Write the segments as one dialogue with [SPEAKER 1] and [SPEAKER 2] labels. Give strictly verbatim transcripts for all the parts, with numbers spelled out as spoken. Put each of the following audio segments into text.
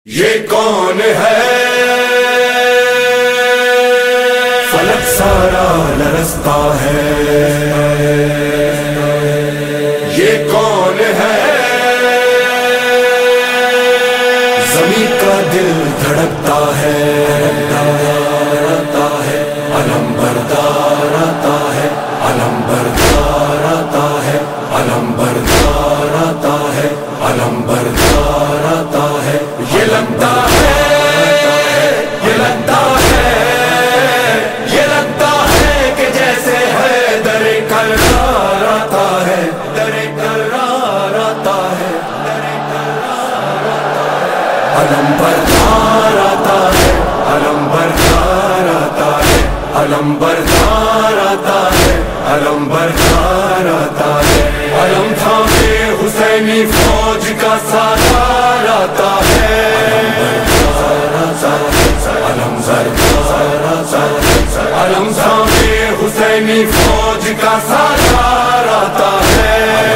[SPEAKER 1] یہ کون ہے فلک سارا لرزتا ہے، یہ کون ہے زمین کا دل دھڑکتا ہے، آتا ہے علم بردار آتا ہے، علم بردار آتا ہے، علم بردار آتا ہے، علم بردار آتا ہے۔ یہ لگتا ہے یہ لگتا ہے یہ لگتا ہے کہ جیسے ہے در کرار آتا ہے، در کرار آتا ہے، در کرار آتا ہے۔ علم بردار آتا ہے، علم بردار آتا ہے، علم بردار آتا ہے، علم بردار آتا ہے۔ علم تھامے حسینی فوج کا سالار آتا ہے، علم بردار آتا ہے، علم تھامے حسینی فوج کا سالار آتا ہے،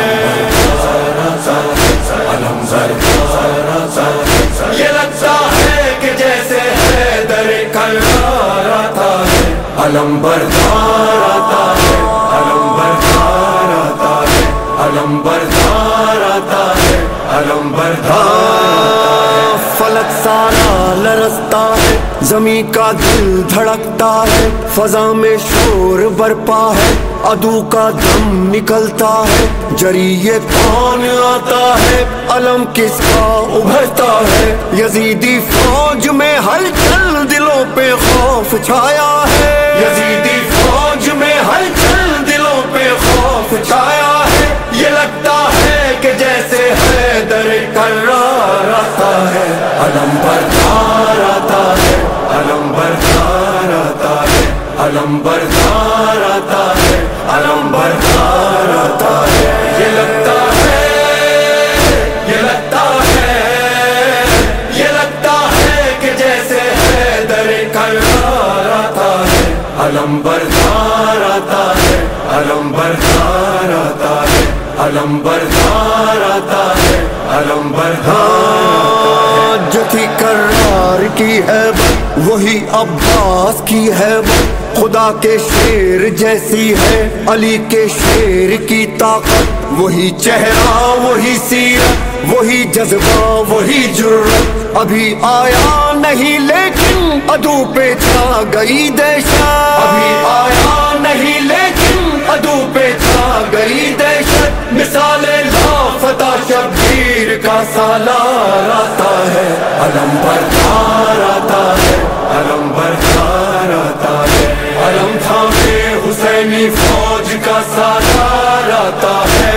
[SPEAKER 1] علم بردار آتا ہے۔ یہ لگتا ہے کہ جیسے ہے در کرار آتا ہے، علم بردار آتا ہے، علم بردار آتا ہے، علم بردار آتا ہے، علم بردار۔
[SPEAKER 2] فلک سارا لرزتا ہے، زمین کا دل دھڑکتا ہے، فضا میں شور برپا ہے، عدو کا دم نکلتا ہے، جری یہ کون آتا ہے، علم کس کا ابھرتا ہے، یزیدی فوج میں ہلچل دلوں پہ خوف چھایا ہے، یزیدی فوج میں ہلچل دلوں پہ خوف چھایا ہے۔ یہ لگتا ہے کہ جیسے ہے در کرار آتا ہے،
[SPEAKER 1] علم بردار آتا ہے، علم بردار آتا ہے، علم بردار آتا ہے، علم بردار آتا ہے۔ یہ لگتا ہے یہ لگتا ہے یہ لگتا ہے کہ جیسے ہے در کرار آتا ہے، علم بردار آتا ہے، علم بردار آتا ہے، علم بردار آتا ہے، علم بردار۔
[SPEAKER 2] جو تھی کرار کی ہے وہی عباس کی ہے، خدا کے شیر جیسی ہے علی کے شیر کی طاقت، وہی چہرہ وہی سیرت وہی جذبہ وہی جرت، ابھی آیا نہیں لیکن عدو پہ چھا گئی دہشت، ابھی آیا نہیں لیکن عدو پہ چھا گئی دہشت، مثال لافتہ شبیر کا سالار آتا ہے،
[SPEAKER 1] علم بردار آتا ہے، علم بردار آتا ہے، علم تھامے حسینی فوج کا سالار آتا ہے،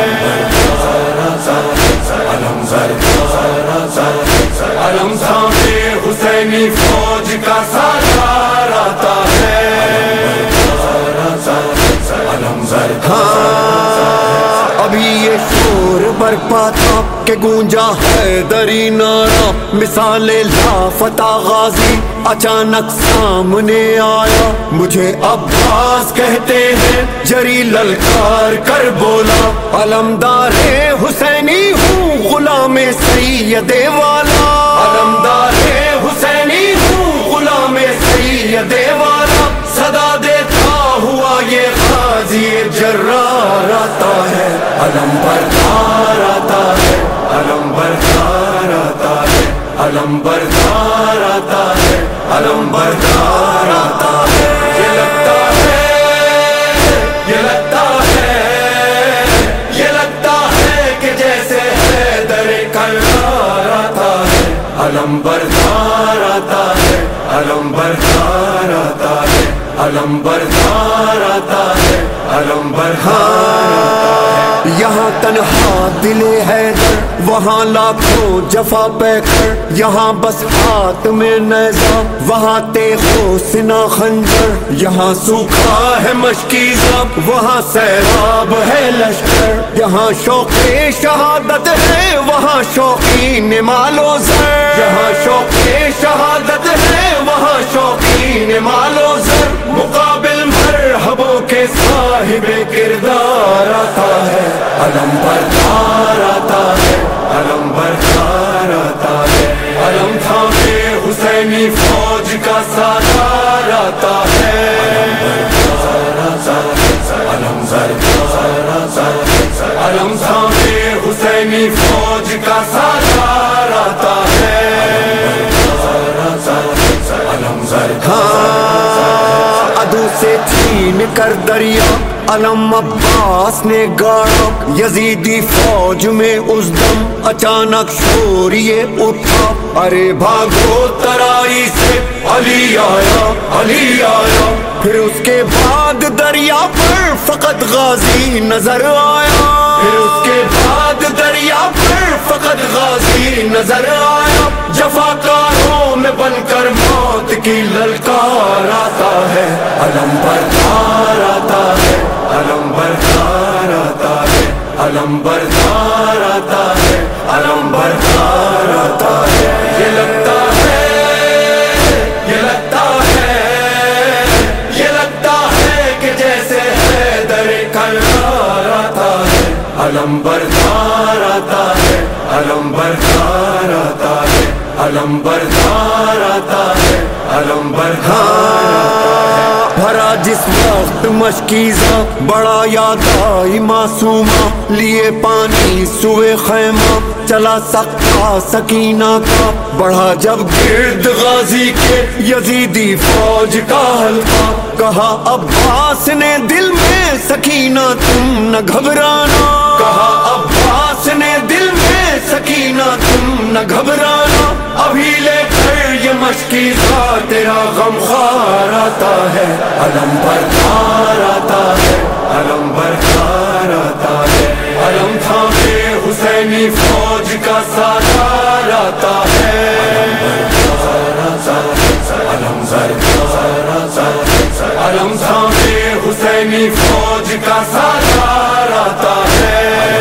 [SPEAKER 1] علم بردار آتا ہے، علم تھامے حسینی فوج کا سالار آتا ہے، علم بردار۔
[SPEAKER 2] ابھی یہ شور برپا تھا کہ گونجا ہے دری نارا، مثال لافتہ غازی اچانک سامنے آیا، مجھے عباس کہتے ہیں جری للکار کر بولا، علمدار حسینی ہوں غلام سید والا، علمدار حسینی ہوں غلام سید والا، صدا دیتا ہوا یہ غازی جرار آتا ہے،
[SPEAKER 1] علم بردار آتا ہے، علم بردار آتا ہے، علم بردار آتا ہے، علم بردار آتا ہے۔ یہ لگتا ہے یہ لگتا ہے یہ لگتا ہے کہ جیسے ہے در کرار آتا ہے، علم بردار آتا ہے، علم بردار آتا ہے، علم بردار آتا ہے، علم بردار آتا ہے۔
[SPEAKER 2] یہاں تنہا دل حیدر وہاں لاکھوں جفا پہ کر، یہاں بس ہاتھ میں نیزہ وہاں تیغ و سنا خنجر، یہاں سوکھا ہے مشکی زب وہاں سیراب ہے لشکر، یہاں شوق شہادت ہے وہاں شوقین مال و زر، یہاں شوق شہادت ہے وہاں شوقین مال و زر، مقابل مرحبوں کے صاحب کردار آتا ہے، علم بردار آتا ہے، علم بردار آتا ہے، علم
[SPEAKER 1] حسینی فوج کا سالار آتا ہے، علم زردار
[SPEAKER 2] ہاں عدو سے چھین کر دریا علم عباس نے گاڑا، یزیدی فوج میں اس دم اچانک شور یہ اٹھا، ارے بھاگو ترائی سے علی آیا علی آیا، پھر اس کے بعد دریا پر فقط غازی نظر آیا، پھر اس کے بعد دریا پر فقط غازی نظر آیا، جفاکاروں میں بن کر موت کی للکار آتا ہے، علم بردار آتا ہے، علم بردار آتا ہے، علم بردار آتا ہے، علم بردار آتا ہے، یہ لگتا ہے یہ لگتا ہے یہ لگتا ہے کہ جیسے حیدر کرار آتا ہے، علم بردار آتا ہے، علم بردار آتا ہے، علم بردار آتا ہے، علم بردار آتا ہے۔ بھرا جس وقت مشکیزہ بڑا یاد آئی معصومہ، لیے پانی سوئے خیمہ چلا سکتا سکینہ کا، بڑھا جب گرد غازی کے یزیدی فوج کا حلقہ، کہا عباس نے دل میں سکینہ تم نہ گھبرانا، کہا عباس نے دل میں سکینہ تم نہ گھبرانا، ابھی لے کر یہ مشکیزہ تیرا غم خوار آتا ہے، علم بردار آتا ہے، علم بردار آتا ہے، علم تھامے حسینی فوج کا سالار آتا ہے، علم زردار آتا ہے، علم تھامے حسینی فوج کا سالار آتا ہے،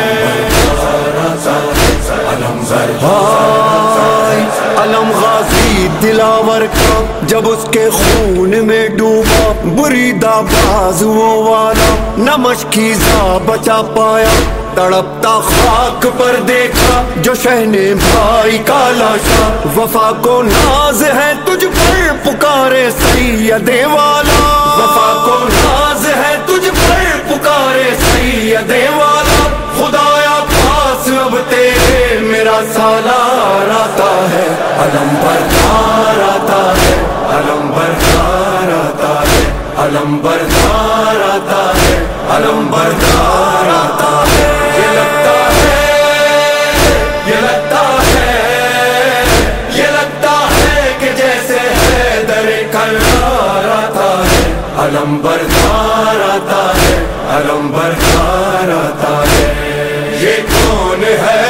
[SPEAKER 2] علم زردار، علم غازی دلاور کا جب اس کے خون میں ڈوبا، بریدہ بازوؤں والا نہ مشکیزہ بچا پایا، تڑپتا خاک پر دیکھا جو شہنے بھائی کا لاشا، وفا کو ناز ہے تجھ پر پکارے سید والا، وفا کو ناز ہے تجھ پر پکارے سید والا، خدایا پاس اب تیرے میرا سالار آتا ہے، علم بردار آتا ہے، علم بردار آتا ہے، علم بردار آتا ہے، علم بردار آتا ہے، یہ لگتا ہے یہ لگتا ہے یہ لگتا ہے کہ جیسے حیدر کرار آتا ہے، علم بردار آتا ہے، علم بردار آتا ہے، یہ کون ہے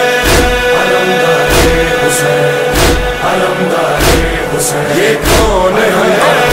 [SPEAKER 2] علمدار حسین، علمدار حسین، یہ کون ہے